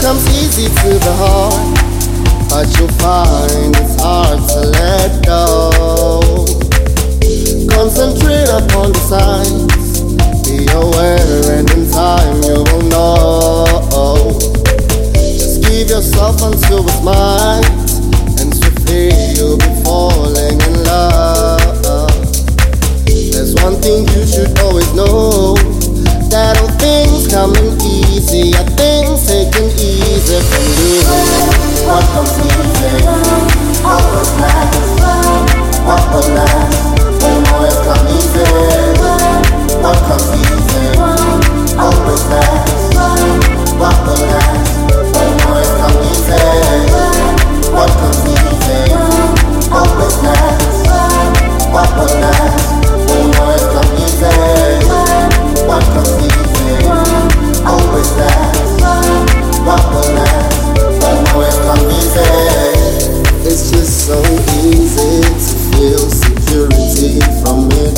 comes easy to the heart, but you'll find it's hard to let go. Concentrate upon the signs, be aware, and in time you will know. Just give yourself unto its might, and swiftly you'll be falling in love. There's one thing you should always know, that all things coming easy are things taken easy from you. What comes easy always lasts. What will last won't always come easy. What comes easy always lasts. What will last won't always come easy. What comes easy always lasts. What will last won't always come easy. What comes easy always lasts. What will last won't always come easy. It's just so easy to feel security from it,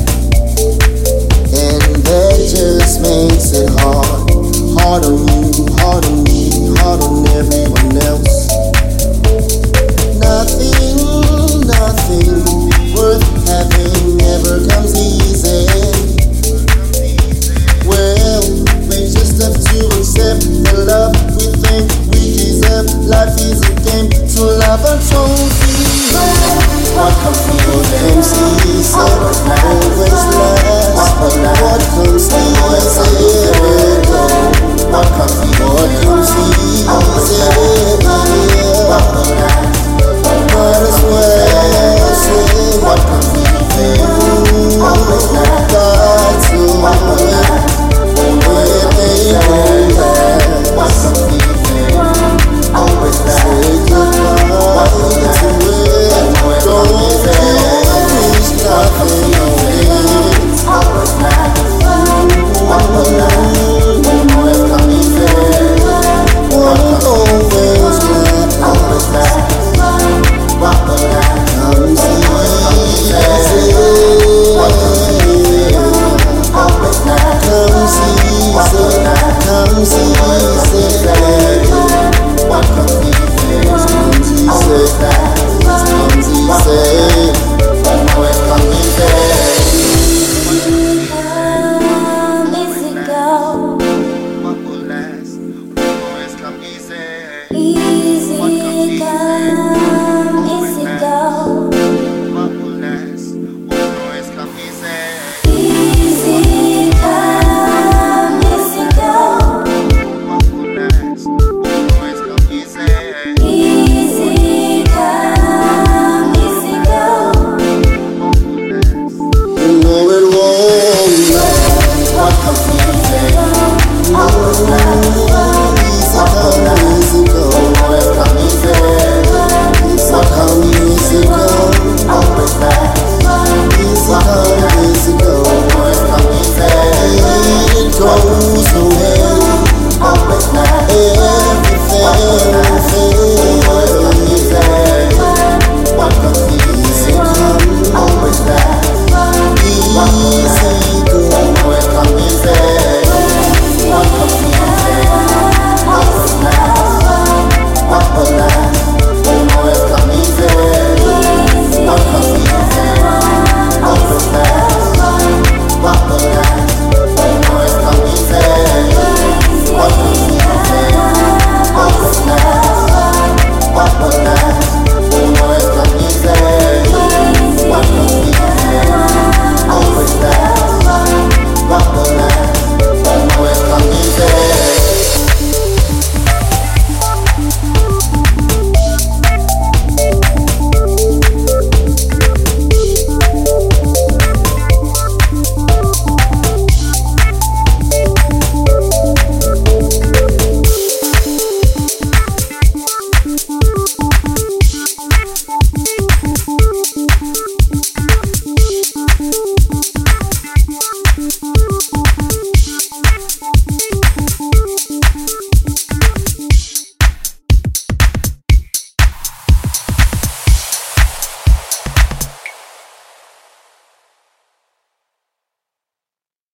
and that just makes it hard. Hard on you, hard on me, hard on everyone else. Nothing worth having ever comes easy. Well, we just have to accept the love we think we deserve. Life is a game to love and trophy. What comes easy always lasts. What comes easy, what comes easy might as well say what comes easy always lasts. Got to what comes easy always lasts. Say goodbye to it. Don't wish nothing on it. Always lasts. What will last won't always come easy. Won't always last. Always last. What will last comes easy. What comes easy always lasts. Comes easy.